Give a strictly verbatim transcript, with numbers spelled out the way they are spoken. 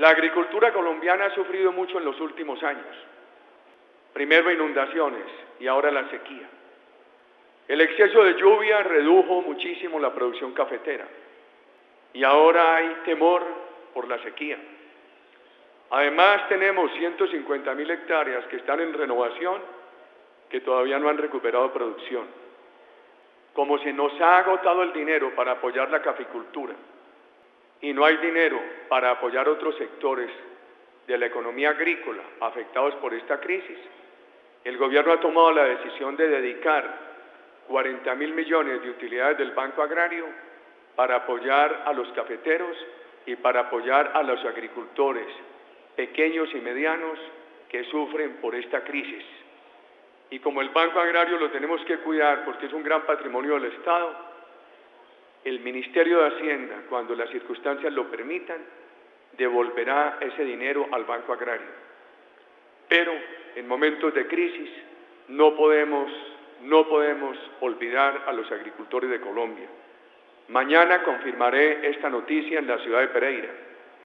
La agricultura colombiana ha sufrido mucho en los últimos años. Primero inundaciones y ahora la sequía. El exceso de lluvia redujo muchísimo la producción cafetera y ahora hay temor por la sequía. Además tenemos ciento cincuenta mil hectáreas que están en renovación que todavía no han recuperado producción. Como se nos ha agotado el dinero para apoyar la caficultura y no hay dinero para apoyar otros sectores de la economía agrícola afectados por esta crisis, el gobierno ha tomado la decisión de dedicar cuarenta mil millones de utilidades del Banco Agrario para apoyar a los cafeteros y para apoyar a los agricultores pequeños y medianos que sufren por esta crisis. Y como el Banco Agrario lo tenemos que cuidar porque es un gran patrimonio del Estado, el Ministerio de Hacienda, cuando las circunstancias lo permitan, devolverá ese dinero al Banco Agrario. Pero en momentos de crisis no podemos, no podemos olvidar a los agricultores de Colombia. Mañana confirmaré esta noticia en la ciudad de Pereira.